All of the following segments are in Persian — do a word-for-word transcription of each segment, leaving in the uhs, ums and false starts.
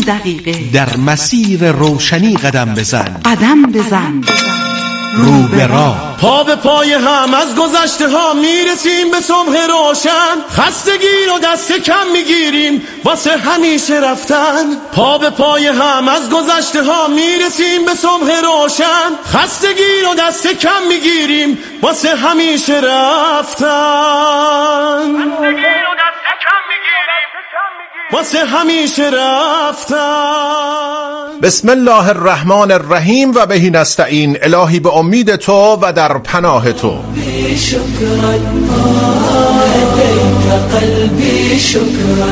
دقیقه در مسیر روشنی قدم بزن، قدم بزن رو به راه. پا به پای هم از گذشته ها میرسیم به صبح روشن، خستگی رو دست کم میگیریم واسه همیشه رفتن. پا به پای هم از گذشته ها میرسیم به صبح روشن، خستگی رو دست کم میگیریم واسه همیشه رفتن. واسه همیشه رفتن. بسم الله الرحمن الرحیم و بهی نستعین. الهی به امید تو و در پناه تو. شکرا هدیت قلبی، شکرا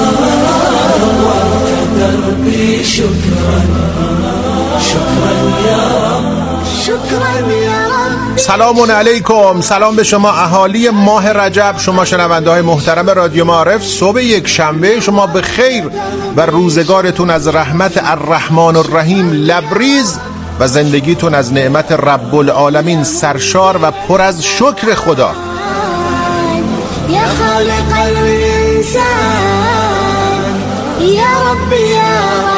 دربی، شکرا شکرا یا رب، شکرا یا رب. سلام علیکم، سلام به شما اهالی ماه رجب، شما شنونده های محترم رادیو معارف. صبح یک شنبه شما به خیر و روزگارتون از رحمت الرحمن الرحیم لبریز و زندگیتون از نعمت رب العالمین سرشار و پر از شکر خدا. یا خالق الانسان، یا رب یا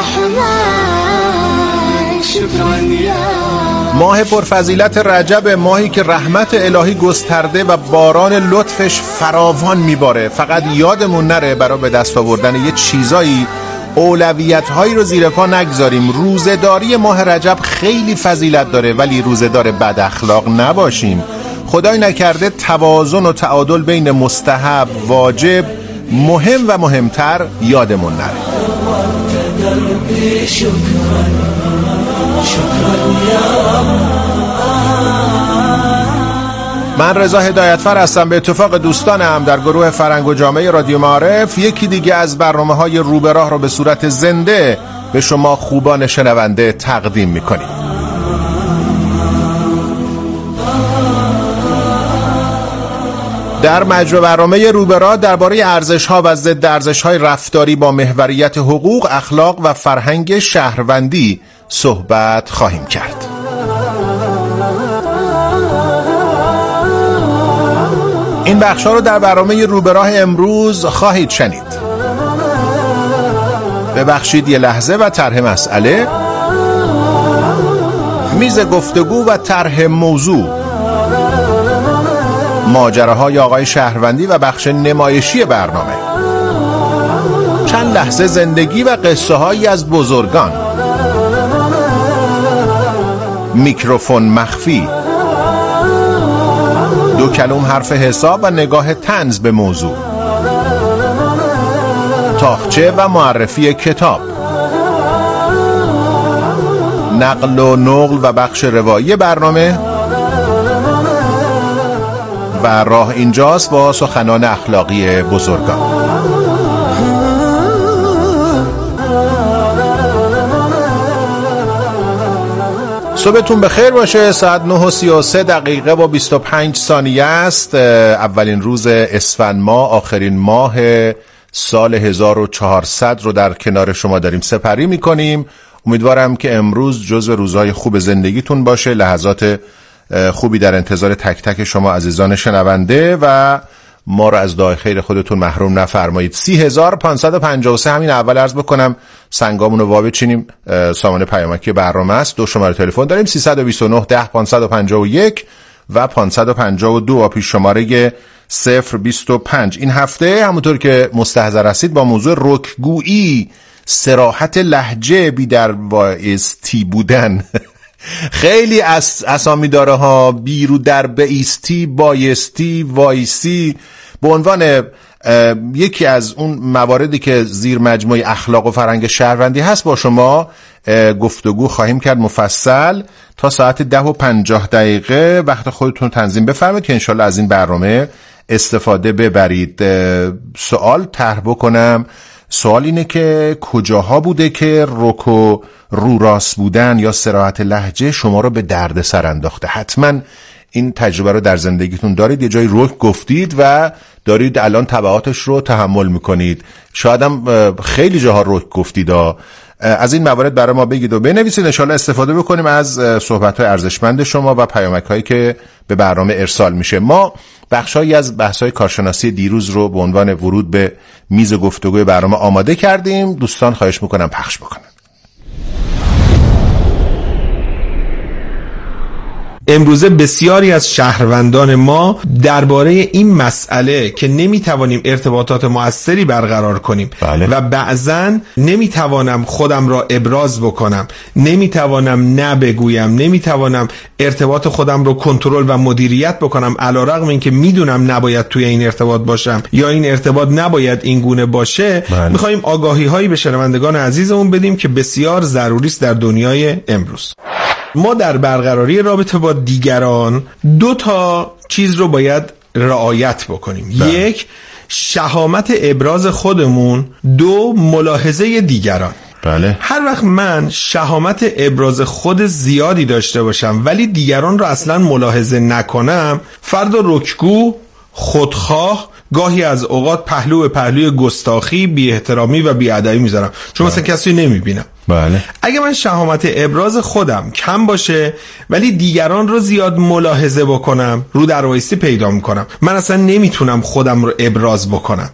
رحمان، شکرا یا. ماه پرفضیلت رجب، ماهی که رحمت الهی گسترده و باران لطفش فراوان میباره. فقط یادمون نره برای به دست آوردن یه چیزایی اولویت‌هایی رو زیر پا نگذاریم. روزه‌داری ماه رجب خیلی فضیلت داره، ولی روزه‌دار بد اخلاق نباشیم. خدای نکرده توازن و تعادل بین مستحب، واجب، مهم و مهمتر یادمون نره. من رضا هدایتفر هستم. به اتفاق دوستانم در گروه فرهنگ و جامعه رادیو معارف یکی دیگه از برنامه‌های رو به راه رو به صورت زنده به شما خوبان شنونده تقدیم می‌کنیم. در مجموع برنامه رو به راه درباره ارزش‌ها و ضد ارزش‌های رفتاری با محوریت حقوق، اخلاق و فرهنگ شهروندی صحبت خواهیم کرد. این بخش‌ها رو در برنامه رو به راه امروز خواهید شنید. ببخشید یه لحظه و طرح مسئله، میز گفتگو و طرح موضوع، ماجراهای آقای شهروندی و بخش نمایشی برنامه، چند لحظه زندگی و قصه هایی از بزرگان، میکروفون مخفی، دو کلم حرف حساب و نگاه طنز به موضوع، تاقچه و معرفی کتاب، نقل و نقل و بخش روایی برنامه و راه اینجاست با سخنان اخلاقی بزرگان. صبحتون بخیر باشه. ساعت نه و سی و سه دقیقه و بیست و پنج ثانیه است. اولین روز اسفند ماه، آخرین ماه سال هزار و چهارصد رو در کنار شما داریم سپری میکنیم. امیدوارم که امروز جزو روزهای خوب زندگیتون باشه. لحظات خوبی در انتظار تک تک شما عزیزان شنونده و ما رو از دعای خیر خودتون محروم نفرمایید. سی هزار و پانصد و پنجاه و سه همین اول عرض بکنم سنگامون رو وا بچینیم. سامان پیامکی برنامه است. دو شماره تلفن داریم: سیصد و بیست و نه ده پانصد و پنجاه و یک و پانصد و پنجاه و دو و پیش شماره صفر بیست و پنج. این هفته همونطور که مستحضر هستید با موضوع رکگویی، صراحت لهجه، بی در وایستی بودن خیلی اس اسامی داره ها. بیرو در بایستی، بایستی، وایسی، به عنوان یکی از اون مواردی که زیر مجموعه اخلاق و فرهنگ شهروندی هست با شما گفتگو خواهیم کرد مفصل تا ساعت ده و پنجاه دقیقه. وقت خودتون تنظیم بفرمایید که انشالله از این برنامه استفاده ببرید. سوال طرح بکنم. سوال اینه که کجاها بوده که رک و رو راست بودن یا صراحت لهجه شما رو به درد سر انداخته؟ حتما این تجربه رو در زندگیتون دارید، یه جایی رک گفتید و دارید الان تبعاتش رو تحمل میکنید. شاید هم خیلی جاها رک گفتید. از این موارد برای ما بگید و بنویسید، ان شاءالله استفاده بکنیم از صحبت‌های ارزشمند شما و پیامک‌هایی که به برنامه ارسال میشه. ما بخشایی از بحث‌های کارشناسی دیروز رو به عنوان ورود به میز گفتگوی برنامه آماده کردیم. دوستان خواهش میکنم پخش بکنن. امروزه بسیاری از شهروندان ما درباره این مسئله که نمیتوانیم ارتباطات مؤثری برقرار کنیم بله. و بعضن نمیتوانم خودم را ابراز بکنم، نمیتوانم نه بگویم، نمیتوانم ارتباط خودم رو کنترل و مدیریت بکنم، علیرغم اینکه میدونم نباید توی این ارتباط باشم یا این ارتباط نباید این گونه باشه. بله. میخوایم آگاهی هایی به شنوندگان عزیزمون بدیم که بسیار ضروری است در دنیای امروز. ما در برقراری رابطه با دیگران دو تا چیز رو باید رعایت بکنیم. بله. یک، شهامت ابراز خودمون. دو، ملاحظه دیگران. بله. هر وقت من شهامت ابراز خود زیادی داشته باشم ولی دیگران رو اصلا ملاحظه نکنم، فرد رکگو، خودخواه، گاهی از اوقات پهلو به پهلوی گستاخی، بی احترامی و بی ادبی میذارم چون مثلا کسی نمیبینم. بله. اگه من شهامت ابراز خودم کم باشه ولی دیگران رو زیاد ملاحظه بکنم، رو در وایستی پیدا میکنم. من اصلا نمیتونم خودم رو ابراز بکنم.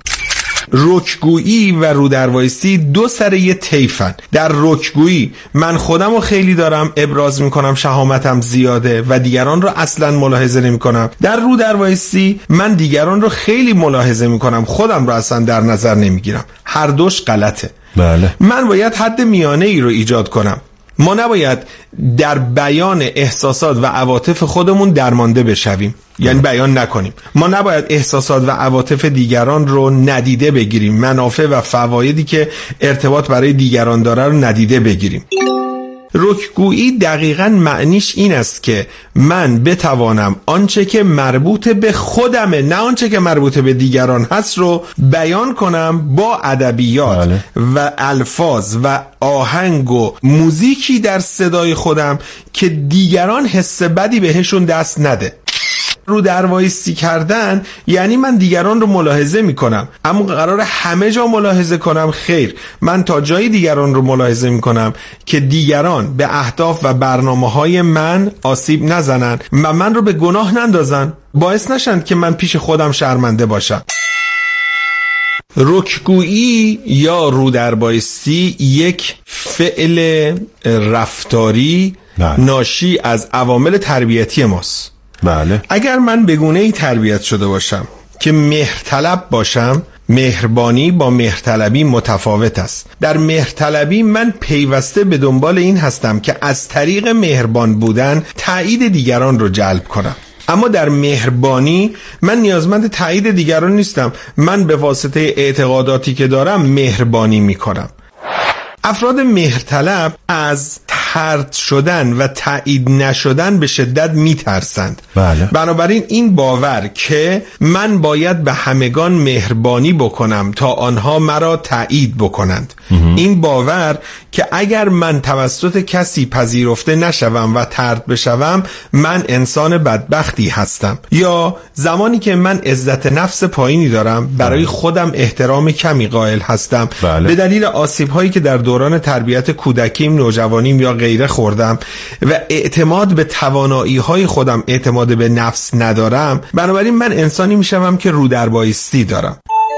رکگویی و رو در وایستی دو سر یه طیفن. در رکگویی من خودم رو خیلی دارم ابراز میکنم، شهامتم زیاده و دیگران رو اصلا ملاحظه نمیکنم. در رو در وایستی من دیگران رو خیلی ملاحظه میکنم، خودم رو اصلا در نظر نمیگیرم. هر دوش غلطه. بله. من باید حد میانه ای رو ایجاد کنم. ما نباید در بیان احساسات و عواطف خودمون درمانده بشویم، یعنی بیان نکنیم. ما نباید احساسات و عواطف دیگران رو ندیده بگیریم، منافع و فوایدی که ارتباط برای دیگران داره رو ندیده بگیریم. رکگویی دقیقاً معنیش این است که من بتوانم آنچه که مربوط به خودمه نه آنچه که مربوط به دیگران هست رو بیان کنم با ادبیات بله. و الفاظ و آهنگ و موزیکی در صدای خودم که دیگران حس بدی بهشون دست نده. رو در وایستی کردن یعنی من دیگران رو ملاحظه می کنم، اما قرار همه جا ملاحظه کنم؟ خیر، من تا جایی دیگران رو ملاحظه می کنم که دیگران به اهداف و برنامه های من آسیب نزنن و من رو به گناه نندازن، باعث نشن که من پیش خودم شرمنده باشم. رکگویی یا رو در بایستی یک فعل رفتاری بله. ناشی از عوامل تربیتی ماست. بله. اگر من به گونه‌ای تربیت شده باشم که مهرطلب باشم، مهربانی با مهرطلبی متفاوت است. در مهرطلبی من پیوسته به دنبال این هستم که از طریق مهربان بودن تایید دیگران رو جلب کنم. اما در مهربانی من نیازمند تایید دیگران نیستم، من به واسطه اعتقاداتی که دارم مهربانی میکنم. افراد مهرطلب از طرد شدن و تایید نشدن به شدت میترسند. بله. بنابراین این باور که من باید به همگان مهربانی بکنم تا آنها مرا تایید بکنند، این باور که اگر من توسط کسی پذیرفته نشوم و طرد بشوم من انسان بدبختی هستم، یا زمانی که من عزت نفس پایینی دارم برای خودم احترام کمی قائل هستم بله. به دلیل آسیب هایی که در دوران تربیت کودکیم، نوجوانیم یا غیره خوردم و اعتماد به توانایی های خودم، اعتماد به نفس ندارم، بنابراین من انسانی میشم که رو در بایستی دارم.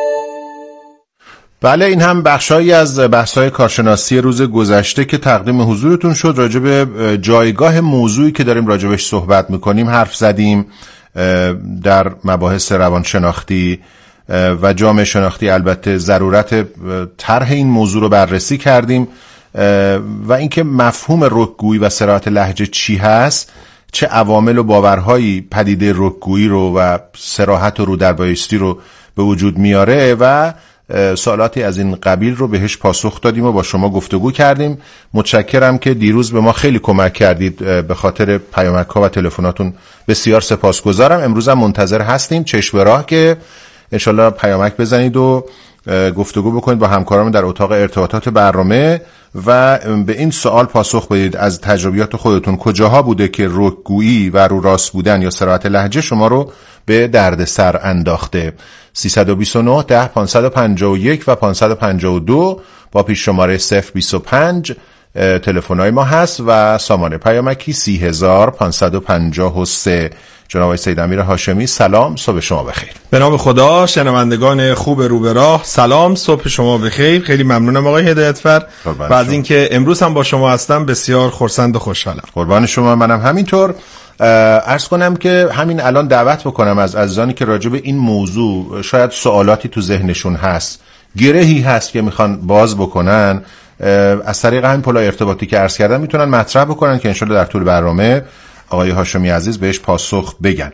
بله، این هم بخشایی از بحث‌های کارشناسی روز گذشته که تقدیم حضورتون شد. راجع به جایگاه موضوعی که داریم راجبش صحبت میکنیم حرف زدیم، در مباحث روانشناختی و جامعه شناختی البته ضرورت طرح این موضوع رو بررسی کردیم و اینکه مفهوم رکگویی و صراحت لهجه چی هست، چه عوامل و باورهایی پدیده رکگویی رو و صراحت و رو در بایستی رو به وجود میاره و سوالاتی از این قبیل رو بهش پاسخ دادیم و با شما گفتگو کردیم. متشکرم که دیروز به ما خیلی کمک کردید، به خاطر پیامک‌ها و تلفناتون بسیار سپاسگزارم. امروز هم منتظر هستیم چشم به راه که انشالله پیامک بزنید و گفتگو بکنید با همکاران در اتاق ارتباطات برنامه و به این سوال پاسخ بدید از تجربیات خودتون کجاها بوده که رکگویی و رو راست بودن یا صراحت لهجه شما رو به دردسر انداخته. سیصد و بیست و نه ده پانصد و پنجاه و یک و پانصد و پنجاه و دو با پیش شماره صفر بیست و پنج تلفن‌های ما هست و سامانه پیامکی سی هزار پانصد و پنجاه و سه. جناب سید امیر هاشمی سلام، صبح شما بخیر. به نام خدا. شنوندگان خوب رو به راه، سلام، صبح شما بخیر. خیلی ممنونم آقای هدایتفر و از اینکه امروز هم با شما هستم بسیار خرسند و خوشحالم. قربان شما. منم همینطور. عرض کنم که همین الان دعوت بکنم از عزیزانی که راجع به این موضوع شاید سوالاتی تو ذهنشون هست، گرهی هست که میخوان باز بکنن، از طریق همین پلای ارتباطی که عرض کردم میتونن مطرح بکنن که انشالله در طول برنامه آقای هاشمی عزیز بهش پاسخ بگن.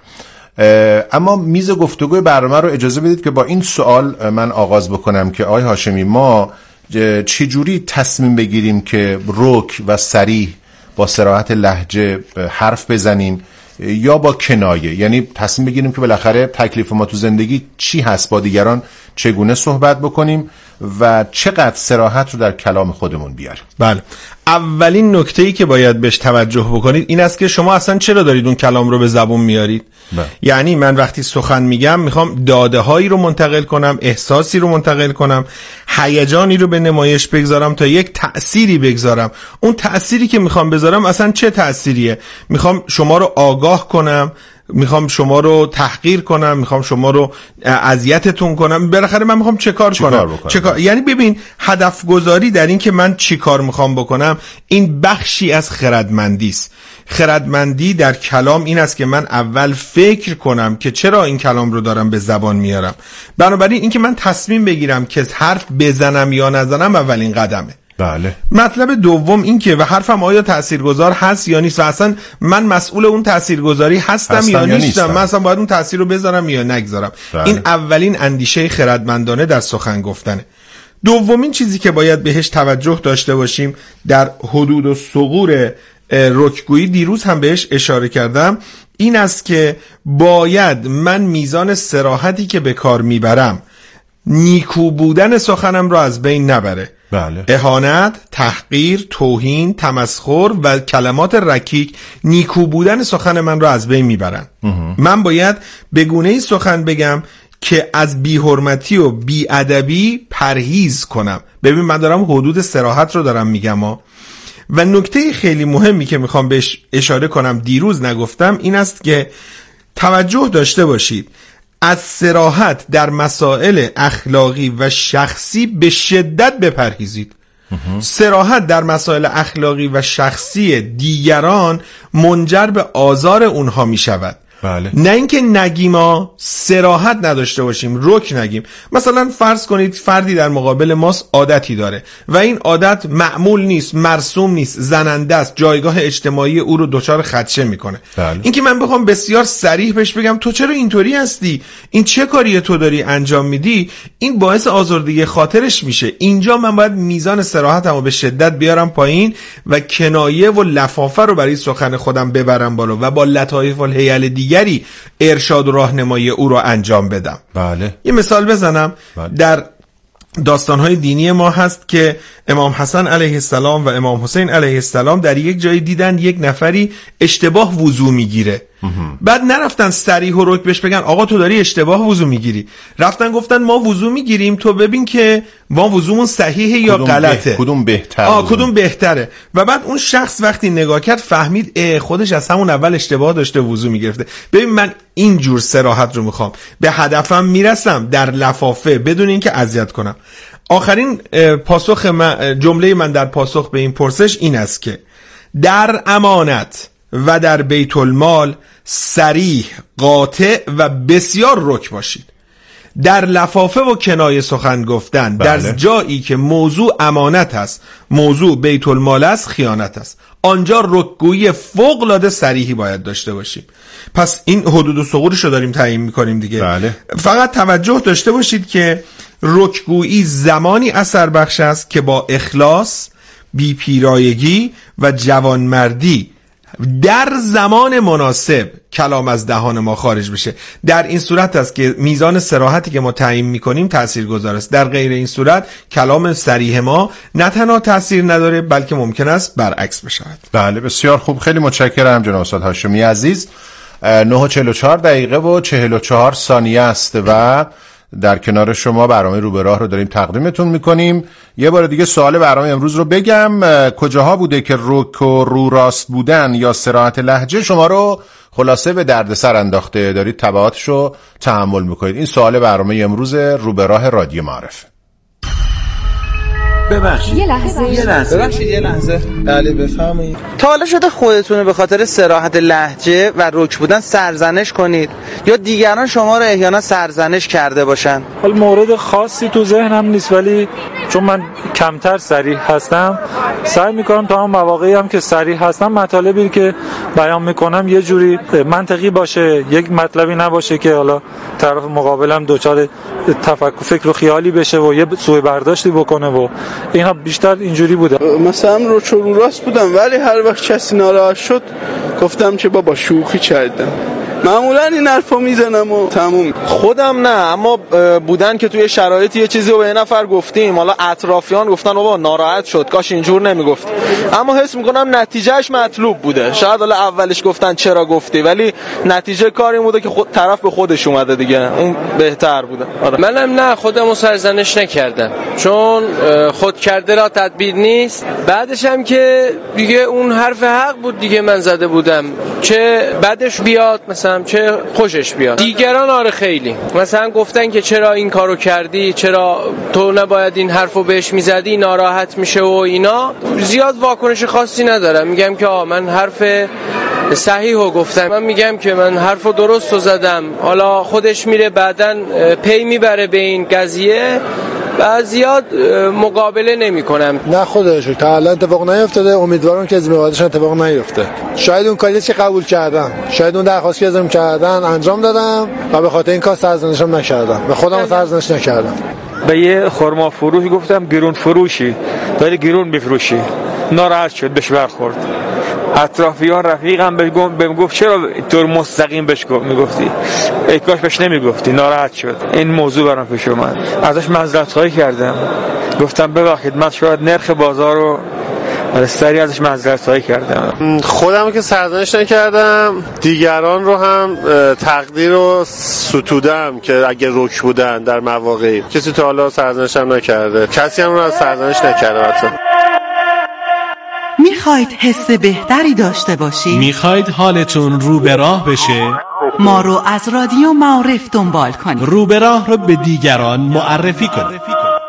اما میز گفتگوی برنامه رو اجازه بدید که با این سوال من آغاز بکنم که آقای هاشمی ما چجوری تصمیم بگیریم که رک و صریح با صراحت لهجه حرف بزنیم یا با کنایه، یعنی تصمیم بگیریم که بالاخره تکلیف ما تو زندگی چی هست، با دیگران چگونه صحبت بکنیم و چقدر صراحت رو در کلام خودمون بیاریم. بله، اولین نکته‌ای که باید بهش توجه بکنید این است که شما اصلا چرا دارید اون کلام رو به زبون میارید. بله. یعنی من وقتی سخن میگم میخوام داده هایی رو منتقل کنم، احساسی رو منتقل کنم، هیجانی رو به نمایش بگذارم تا یک تأثیری بگذارم. اون تأثیری که میخوام بذارم اصلا چه تأثیریه؟ میخوام شما رو آگاه کنم، میخوام شما رو تحقیر کنم، میخوام شما رو اذیتتون کنم، بالاخره من میخوام چه کار کنم؟ چه کار؟ یعنی ببین، هدف گذاری در این که من چی کار میخوام بکنم این بخشی از خردمندی است. خردمندی در کلام این است که من اول فکر کنم که چرا این کلام رو دارم به زبان میارم. بنابراین این که من تصمیم بگیرم که حرف بزنم یا نزنم اولین قدمه. بله. مطلب دوم این که و حرفم آیا تاثیرگذار هست یا نیست و اصلا من مسئول اون تاثیرگذاری هستم, هستم یا, یا نیستم, نیستم. من اصلا باید اون تاثیر رو بذارم یا نگذارم. بله. این اولین اندیشه خردمندانه در سخن گفتنه. دومین چیزی که باید بهش توجه داشته باشیم در حدود و ثغور رکگویی، دیروز هم بهش اشاره کردم، این است که باید من میزان صراحتی که به کار میبرم نیکو بودن سخنم رو از بین نبره. بله. اهانت، تحقیر، توهین، تمسخر و کلمات رکیک نیکو بودن سخن من رو از بین میبرن. من باید به گونه‌ای سخن بگم که از بی‌حرمتی و بی‌ادبی پرهیز کنم. ببین من دارم حدود صراحت رو دارم میگم ها. و نکته خیلی مهمی که میخوام بهش اشاره کنم دیروز نگفتم این است که توجه داشته باشید، از صراحت در مسائل اخلاقی و شخصی به شدت بپرهیزید. صراحت در مسائل اخلاقی و شخصی دیگران منجر به آزار اونها می شود. بله. نه اینکه نگیم ها، صراحت نداشته باشیم، رک نگیم. مثلا فرض کنید فردی در مقابل ماست عادتی داره و این عادت معمول نیست، مرسوم نیست، زننده است، جایگاه اجتماعی او رو دچار خدشه میکنه. بله. اینکه من بخوام بسیار صریح بهش بگم تو چرا اینطوری هستی، این چه کاریه تو داری انجام میدی، این باعث آزردگی خاطرش میشه. اینجا من باید میزان صراحتمو به شدت بیارم پایین و کنایه و لفافه رو برای سخن خودم ببرم بالا و با لطایف الحیل دیگری ارشاد و راهنمایی او رو انجام بدم. بله. یه مثال بزنم. بله. در داستان‌های دینی ما هست که امام حسن علیه السلام و امام حسین علیه السلام در یک جای دیدن یک نفری اشتباه وضو میگیره. بعد نرفتن صریح و رک بهش بگن آقا تو داری اشتباه وضو میگیری، رفتن گفتن ما وضو میگیریم تو ببین که ما وضومون صحیحه یا غلطه، کدوم بهتره آه کدوم بهتره. و بعد اون شخص وقتی نگاه کرد فهمید اه خودش از همون اول اشتباه داشته وضو میگرفته. ببین من این جور صراحت رو میخوام، به هدفم میرسم در لفافه بدون اینکه اذیت کنم. آخرین پاسخ من، جمله من در پاسخ به این پرسش این است که در امانت و در بیت المال صریح، قاطع و بسیار رک باشید. در لفافه و کنایه سخن گفتن. بله. در جایی که موضوع امانت است، موضوع بیت المال است، خیانت است، آنجا رکگویی فوق العاده صریحی باید داشته باشیم. پس این حدود و ثغورش رو داریم تعیین می‌کنیم دیگه. بله. فقط توجه داشته باشید که رکگویی زمانی اثر بخش است که با اخلاص، بی‌پیرایگی و جوانمردی در زمان مناسب کلام از دهان ما خارج بشه. در این صورت است که میزان صراحتی که ما تعیین میکنیم تاثیرگذار است. در غیر این صورت کلام صریح ما نه تنها تاثیر نداره بلکه ممکن است برعکس بشود. بله بسیار خوب، خیلی متشکرم جناب استاد هاشمی عزیز. نه و چهل و چهار دقیقه و چهل و چهار ثانیه است و در کنار شما برنامه رو به راه رو داریم تقدیمتون میکنیم. یه بار دیگه سوال برنامه امروز رو بگم، کجاها بوده که رک و رو راست بودن یا صراحت لهجه شما رو خلاصه به دردسر انداخته، دارید تبعاتش رو تحمل میکنید؟ این سوال برنامه امروز رو به راه رادیو معارف. ببخشید یه لحظه یه لحظه ببخشید یه لحظه بله بفرمایید. تا حالا شده خودتون به خاطر صراحت لهجه و رک بودن سرزنش کنید یا دیگران شما رو احیانا سرزنش کرده باشن؟ حالا مورد خاصی تو ذهنم نیست، ولی چون من کمتر صریح هستم سعی میکنم تا اون مواقعی هم که صریح هستم مطالبی که بیان میکنم یه جوری منطقی باشه، یک مطلبی نباشه که حالا طرف مقابلم دوچار تفکر فکر و خیالی بشه و یه سوء برداشتی بکنه و اینا بیشتر اینجوری بوده. مثلا رو چرو راست بودم ولی هر وقت کسی ناراحت شد گفتم که بابا شوخی کردم. معمولا این حرفا میزنم و تموم. خودم نه، اما بودن که توی شرایطی یه چیزی رو به یه نفر گفتیم، حالا اطرافیان گفتن بابا ناراحت شد کاش اینجور نمیگفت، اما حس میکنم نتیجهش مطلوب بوده. شاید حالا اولش گفتن چرا گفتی، ولی نتیجه کار این بوده که خود طرف به خودش اومده دیگه، اون بهتر بوده. آره. منم نه خودمو سرزنش نکردم چون خود کرده را تدبیر نیست. بعدش هم که دیگه اون حرف حق بود دیگه، من زده بودم چه بدش بیاد مثلا چه خوشش بیاد. دیگران آره خیلی مثلا گفتن که چرا این کارو کردی، چرا تو نباید این حرفو بهش میزدی، ناراحت میشه و اینا. زیاد واکنش خاصی ندارم، میگم که آه من حرف صحیحو گفتم، من میگم که من حرفو درستو زدم. حالا خودش میره بعدن پی میبره به این قضیه و زیاد مقابله نمی کنم. نه خودشو تا الان اتفاق نیفتاده، امیدوارم که از این بعدش اتفاق نیفته. شاید اون کاری که قبول کردم، شاید اون درخواستی ازم کردن انجام دادم و به خاطر این کار سرزنشم نکردم، به خودم سرزنش نکردم. به یه خرما فروشی گفتم گرون فروشی داری گرون بفروشی، ناراحت شد بهش برخورد. اطرافیان رفیقم بهم گفت چرا طور مستقیم بهش میگفتی، ای کاش بهش نمیگفتی، ناراحت شد. این موضوع برام پیش اومد، ازش معذرت خواهی کردم، گفتم ببخشید من شاید نرخ بازار رو سریع ازش معذرت خواهی کردم. خودم که سرزنش نکردم، دیگران رو هم تقدیر رو ستودم که اگه رک بودن در مواقعی. کسی تا حالا سرزنش هم نکرده، کسی هم رو از سرزنش نکرده. حتی میخواید حس بهتری داشته باشید؟ میخواید حالتون رو به راه بشه؟ ما رو از رادیو معارف دنبال کنید. رو به راه رو به دیگران معرفی کنید.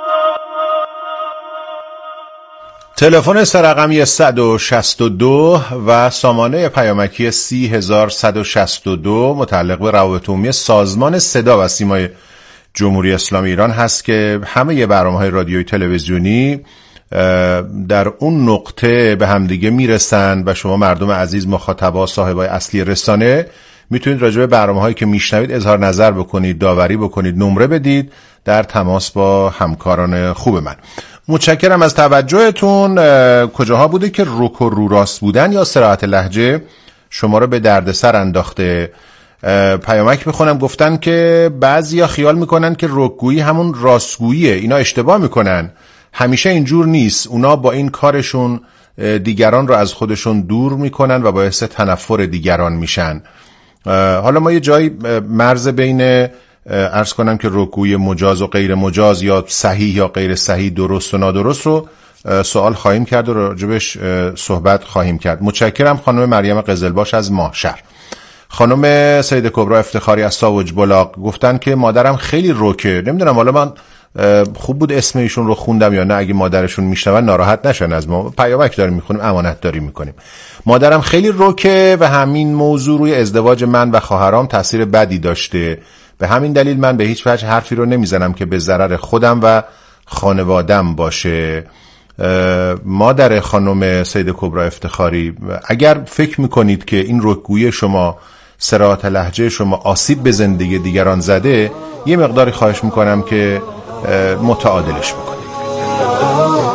تلفن سرقمی صد و شصت و دو و سامانه پیامکی سی هزار صد و شصت و دو متعلق به روابط عمومی سازمان صدا و سیمای جمهوری اسلامی ایران هست که همه برنامه‌های رادیویی تلویزیونی در اون نقطه به همدیگه میرسن و شما مردم عزیز مخاطبا صاحبای اصلی رسانه میتونید راجع به برنامه‌هایی که میشنوید اظهار نظر بکنید، داوری بکنید، نمره بدید در تماس با همکاران خوب من. متشکرم از توجهتون. کجاها بوده که رک و رو راست بودن یا صراحت لهجه شما رو به دردسر انداخته؟ پیامک میخونم، گفتن که بعضیا خیال میکنن که رکگویی همون راستگوییه. اینا اشتباه میکنن، همیشه اینجور نیست. اونا با این کارشون دیگران رو از خودشون دور میکنن و باعث تنفر دیگران میشن. حالا ما یه جایی مرز بین عرض کنم که رکگویی مجاز و غیر مجاز یا صحیح یا غیر صحیح، درست و نادرست رو سوال خواهیم کرد و راجبش صحبت خواهیم کرد. متشکرم خانم مریم قزلباش از ماهشهر. خانم سید کبرا افتخاری از ساوج بلاغ گفتن که مادرم خیلی رکه. نمیدونم حالا من خوب بود اسم ایشون رو خوندم یا نه، اگه مادرشون میشنون ناراحت نشن از ما. پیامک داریم میخونیم، امانت داری میکنیم. مادرم خیلی رکه و همین موضوع روی ازدواج من و خواهرام تاثیر بدی داشته. به همین دلیل من به هیچ وجه حرفی رو نمیزنم که به ضرر خودم و خانوادم باشه. مادر خانم سید کبرا افتخاری، اگر فکر میکنید که این رکگویی شما، صراحت لهجه شما آسیب به زندگی دیگران زده، یه مقداری خواهش میکنم که متعادلش بکنید.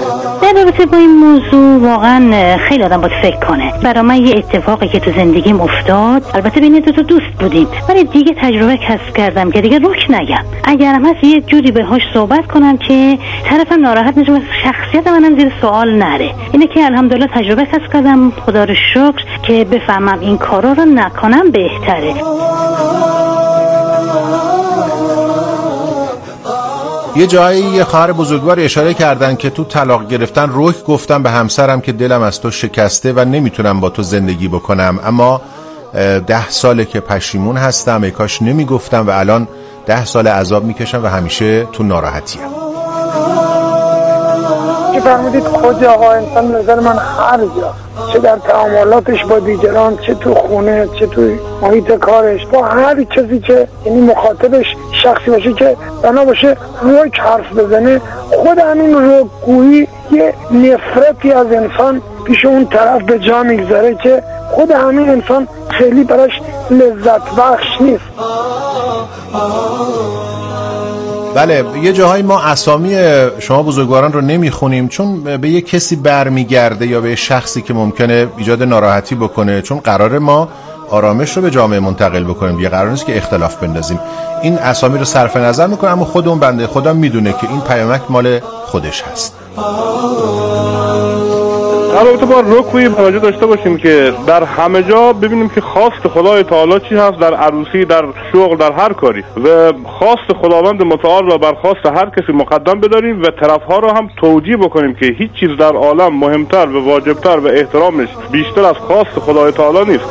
در رابطه با این موضوع واقعا خیلی آدم باید فکر کنه. برای من یه اتفاقی که تو زندگیم افتاد، البته بین دو تا دوست بودیم، ولی دیگه تجربه کسب کردم که دیگه رک نگم. اگرم هست یه جوری بهش صحبت کنم که طرفم ناراحت نشه و شخصیت منم زیر سوال نره. اینه که الحمدلله تجربه کسب کردم، خدا رو شکر که بفهمم این کارا رو نکنم بهتره. یه جایی یه خواهر بزرگوار اشاره کردن که تو طلاق گرفتن رک گفتم به همسرم که دلم از تو شکسته و نمیتونم با تو زندگی بکنم، اما ده ساله که پشیمون هستم، ای کاش نمیگفتم و الان ده سال عذاب میکشم و همیشه تو ناراحتیم. که فرمودید خود آقا انسان نظر من هر جا، چه در تعاملاتش با دیگران، چه تو خونه، چه تو محیط کارش، با هر کسی که یعنی مخاطبش شخصی باشه که بنا باشه رک حرف بزنه، خود همین رکگویی یه نفرتی از انسان پیش اون طرف به جا میگذاره که خود همین انسان خیلی براش لذت بخش نیست. بله، یه جاهای ما اسامی شما بزرگواران رو نمیخونیم چون به یه کسی برمیگرده یا به یه شخصی که ممکنه ایجاد ناراحتی بکنه، چون قرار ما آرامش رو به جامعه منتقل بکنیم، یه قرار نیست که اختلاف بندازیم. این اسامی رو صرف نظر میکنه، اما خود اون بنده خدا میدونه که این پیامک مال خودش هست. البته با رکوی توجه داشته باشیم که در همه جا ببینیم که خواست خدای تعالی چی هست، در عروسی، در شغل، در هر کاری، و خواست خداوند متعال را بر خواست هر کسی مقدم بداریم و طرفها را هم توجیه بکنیم که هیچ چیز در عالم مهمتر و واجبتر و احترامش بیشتر از خواست خدای تعالی نیست.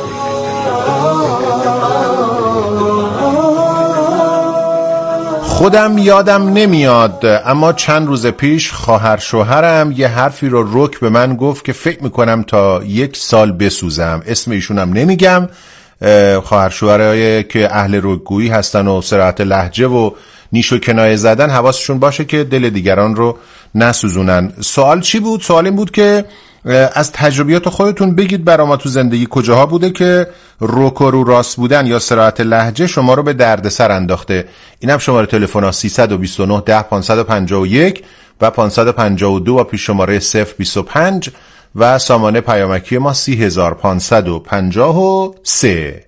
خودم یادم نمیاد، اما چند روز پیش خواهر شوهرم یه حرفی رو رک به من گفت که فکر میکنم تا یک سال بسوزم. اسم ایشونم نمیگم. خواهر شوهرایی که اهل رکگویی هستن و صراحت لهجه و نیش و کنایه زدن، حواسشون باشه که دل دیگران رو نسوزونن. سوال چی بود؟ سوال این بود که از تجربیات خودتون بگید برای ما تو زندگی کجاها بوده که رک و رو راست بودن یا صراحت لهجه شما رو به دردسر انداخته. اینم شماره تلفن ها سیصد و بیست و نه ده پانصد و پنجاه و یک و پانصد و پنجاه و دو و پیش شماره صفر بیست و پنج و سامانه پیامکی ما سی هزار پانصد و پنجاه و سه.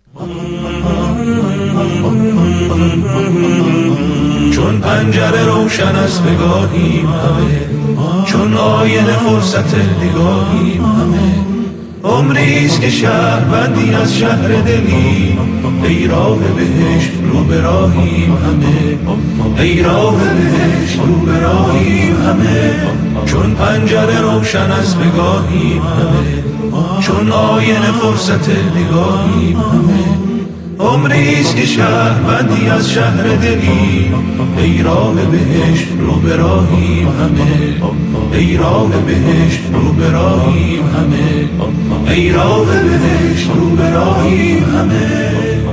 چون پنجره روشن است بگاهیم همه، چون آینه فرصت نگاهیم همه، عمریست که شهر بندی از شهر دلی، ای راه بهشت رو به راهیم همه، ای راه بهشت رو به راهیم همه، چون پنجره روشن است بگاهیم همه، چون آینه فرصت نگاهیم همه، عمریست که شهر بندی از شهر دلی، ای راه بهشت رو به راهیم همه، ای راه بهشت رو به راهیم همه، ای راه بهشت رو به راهیم همه.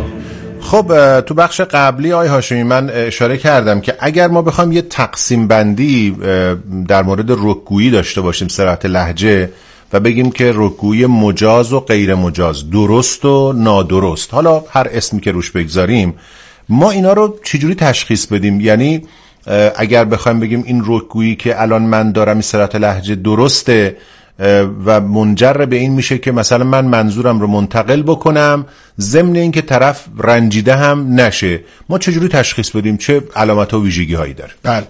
خب تو بخش قبلی آقای هاشمی من اشاره کردم که اگر ما بخوایم یه تقسیم بندی در مورد رکگویی داشته باشیم، صراحت لهجه، و بگیم که رکگویی مجاز و غیر مجاز، درست و نادرست، حالا هر اسمی که روش بگذاریم، ما اینا رو چجوری تشخیص بدیم؟ یعنی اگر بخوایم بگیم این رکگویی که الان من دارم این صراحت لهجه درسته و منجر به این میشه که مثلا من منظورم رو منتقل بکنم ضمن این که طرف رنجیده هم نشه، ما چجوری تشخیص بدیم؟ چه علامت و ویژگی هایی داره؟ بله،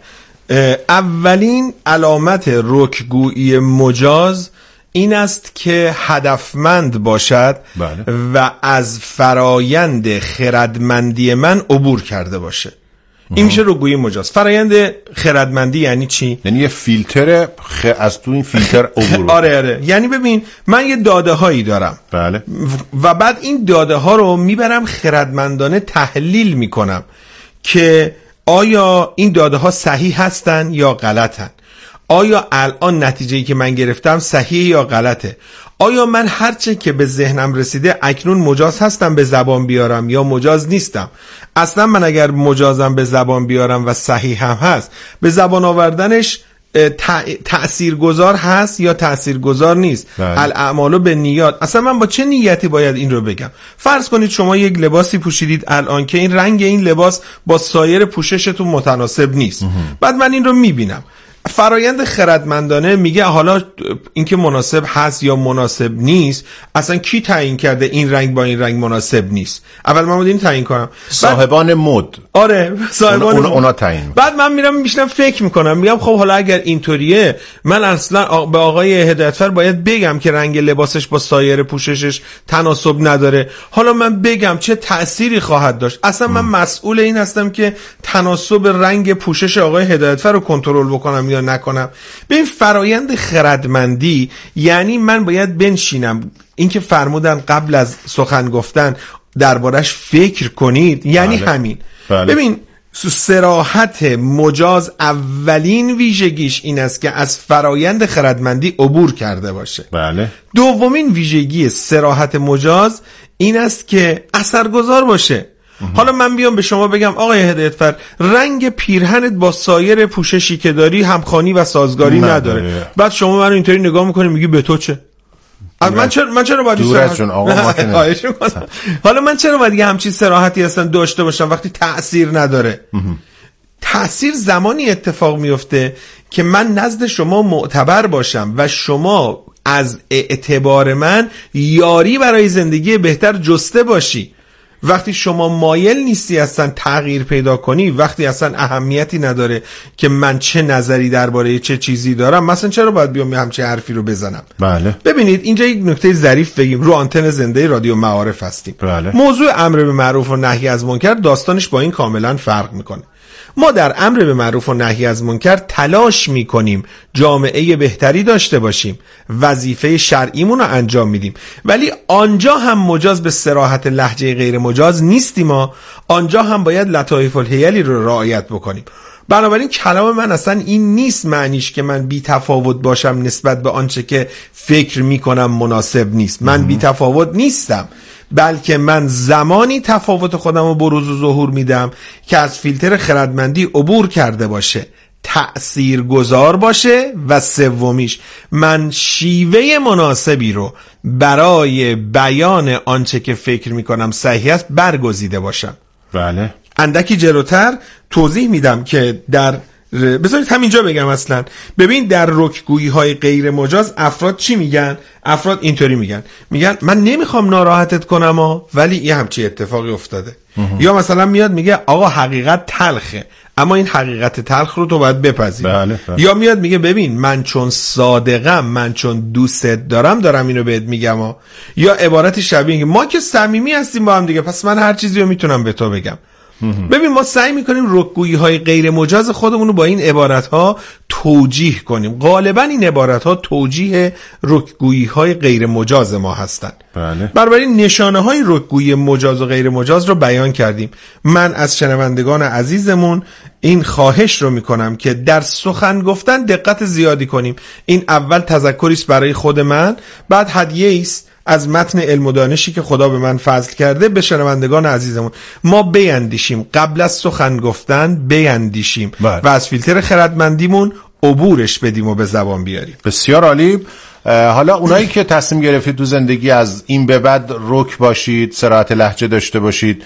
اولین علامت رکگویی مجاز این است که هدفمند باشد بله. و از فرایند خردمندی من عبور کرده باشه. این میشه رکگویی مجاز. فرایند خردمندی یعنی چی؟ یعنی یه فیلتر خ... از تو این فیلتر عبور. آره آره، یعنی ببین من یه داده هایی دارم بله. و بعد این داده ها رو میبرم خردمندانه تحلیل میکنم که آیا این داده ها صحیح هستن یا غلطن، آیا الان نتیجه‌ای که من گرفتم صحیح یا غلطه، آیا من هرچه که به ذهنم رسیده اکنون مجاز هستم به زبان بیارم یا مجاز نیستم. اصلا من اگر مجازم به زبان بیارم و صحیح هم هست، به زبان آوردنش تأثیرگذار هست یا تأثیرگذار نیست. الاعمال بالنیات، اصلا من با چه نیتی باید این رو بگم؟ فرض کنید شما یک لباسی پوشیدید الان که این رنگ این لباس با سایر پوششتون متناسب نیست. بعد من این رو میبینم، فرایند خردمندانه میگه حالا اینکه مناسب هست یا مناسب نیست اصلا کی تعیین کرده این رنگ با این رنگ مناسب نیست؟ اول من باید این تعیین کنم. صاحبان مد. آره صاحبان اونا, اونا تعیین. بعد من میرم میشنم فکر میکنم میگم خب حالا اگر اینطوریه من اصلا به آقای هدایتفر باید بگم که رنگ لباسش با سایر پوششش تناسب نداره. حالا من بگم چه تأثیری خواهد داشت؟ اصلا من م. مسئول این هستم که تناسب رنگ پوشش آقای هدایتفر رو کنترل بکنم یا نکنم. به این فرایند خردمندی یعنی من باید بنشینم، این که فرمودن قبل از سخن گفتن دربارش فکر کنید یعنی بله. همین بله. ببین صراحت مجاز اولین ویژگیش این است که از فرایند خردمندی عبور کرده باشه. بله. دومین ویژگی صراحت مجاز این است که اثرگذار باشه. حالا من بیام به شما بگم آقای هدایتفر رنگ پیرهنت با سایر پوششی که داری همخوانی و سازگاری نداره, نداره. بعد شما منو اینطوری نگاه میکنی میگی به تو چه؟ من چرا من چرا باید دورتون آقا ما حالا من چرا باید یه همچین صراحتی اصلا داشته باشم وقتی تأثیر نداره؟ تأثیر زمانی اتفاق میفته که من نزد شما معتبر باشم و شما از اعتبار من یاری برای زندگی بهتر جسته باشی. وقتی شما مایل نیستی اصلا تغییر پیدا کنی، وقتی اصلا اهمیتی نداره که من چه نظری درباره چه چیزی دارم، مثلا چرا باید بیام همچین حرفی رو بزنم؟ بله. ببینید اینجا یک نکته ظریف بگیم، رو آنتن زنده رادیو معارف هستیم. بله. موضوع امر به معروف و نهی از منکر داستانش با این کاملا فرق میکنه. ما در امر به معروف و نهی از منکر تلاش میکنیم جامعه بهتری داشته باشیم، وظیفه شرعیمون رو انجام میدیم، ولی آنجا هم مجاز به صراحت لهجه غیر مجاز نیستیم. ما آنجا هم باید لطایف الحیلی رو رعایت بکنیم. بنابراین کلام من اصلا این نیست معنیش که من بی تفاوت باشم نسبت به آنچه که فکر میکنم مناسب نیست. من بی تفاوت نیستم، بلکه من زمانی تفاوت خودم رو بروز و ظهور میدم که از فیلتر خردمندی عبور کرده باشه، تأثیر گذار باشه و سومیش من شیوه مناسبی رو برای بیان آنچه که فکر میکنم صحیح است برگزیده باشم. بله. اندکی جلوتر توضیح میدم که در بذارید همینجا بگم. اصلا ببین در رکگویی های غیر مجاز افراد چی میگن؟ افراد اینطوری میگن میگن من نمیخوام ناراحتت کنم ها، ولی یه همچی اتفاقی افتاده. یا مثلا میاد میگه آقا حقیقت تلخه اما این حقیقت تلخ رو تو باید بپذیر. بله بله. یا میاد میگه ببین من چون صادقم، من چون دوستت دارم دارم اینو بهت میگم ها. یا عبارت شبیه اینکه ما که صمیمی هستیم با هم دیگه، پس من هر چیزی رو میتونم به تو بگم. ببین ما سعی میکنیم رکگویی های غیر مجاز خودمون رو با این عبارت ها توجیه کنیم. غالبا این عبارت ها توجیه رکگویی های غیر مجاز ما هستن. بله. بنابراین نشانه های رکگویی مجاز و غیر مجاز رو بیان کردیم. من از شنوندگان عزیزمون این خواهش رو میکنم که در سخن گفتن دقت زیادی کنیم. این اول تذکری است برای خود من، بعد هدیه است از متن علم و دانشی که خدا به من فضل کرده به شنوندگان عزیزمون. ما بیندیشیم، قبل از سخن گفتن بیندیشیم و از فیلتر خردمندیمون عبورش بدیم و به زبان بیاریم. بسیار عالی. حالا اونایی که تصمیم گرفتید تو زندگی از این به بعد رک باشید، صراحت لهجه داشته باشید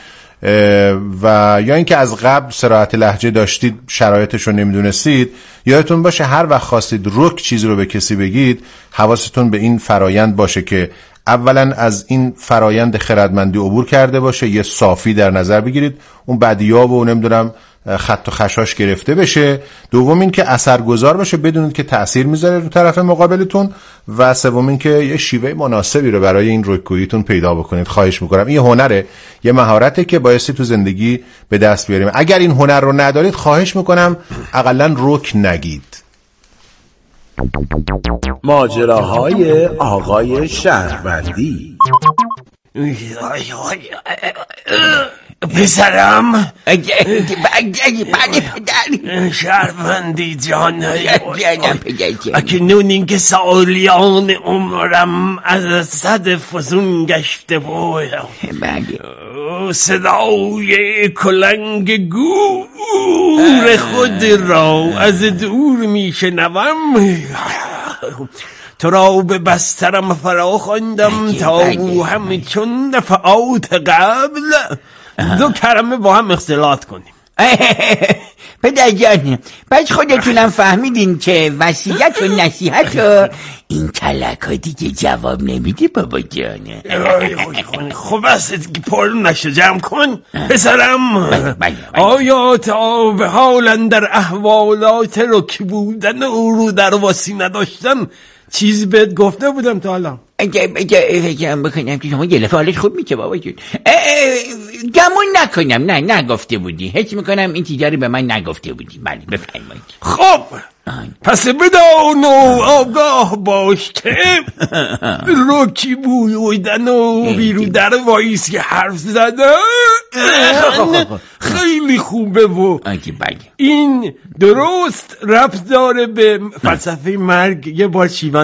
و یا اینکه از قبل صراحت لهجه داشتید شرایطش رو نمیدونستید، یادتون باشه هر وقت خواستید رک چیزی رو به کسی بگید حواستون به این فرایند باشه که اولا از این فرایند خردمندی عبور کرده باشه، یه صافی در نظر بگیرید، اون بدیاب و نمیدونم خط و خشاش گرفته بشه. دوم این که اثرگذار باشه، بدونید که تأثیر میذاره رو طرف مقابلتون. و سوم این که یه شیوه مناسبی رو برای این رکگوییتون پیدا بکنید. خواهش میکنم، این هنره، یه مهارته که بایستی تو زندگی به دست بیاریم. اگر این هنر رو ندارید خواهش میکنم اقلن رک نگید. ماجراهای آقای شهروندی. پسرم شهروندی جان، اکنون اینکه سالیان عمرم از صد فزون گشته بود، صدای کلنگ گور خود را از دور میشنوم. تو را به بسترم فرا خواندم تا همه چون دفعات قبل دو کلمه با هم اختلاط کنیم. پدر جان، پس خودتونم فهمیدین که وصیت و نصیحت و این کلک ها دیگه جواب نمیده بابا جانه. خب بس دیگه پارو نشه جمع کن پسرم. آیا تا به حالا در احوالات رکی بودن و رو در واسی نداشتن چیزی بهت گفته بودم تا حالا؟ اگه فکرم بکنم که شما یه لفه حالت خوب میشه بابا جون. گمون نکنم نه نگفته بودی. حس میکنم این چیزا رو به من نگفته بودی. بله بفرمایید. خب پس بدان و آگاه باش که روکی بودن و بیرو در وایسی حرف زدن خیلی خوبه و این درست ربط داره به فلسفه مرگ. یه بار شیون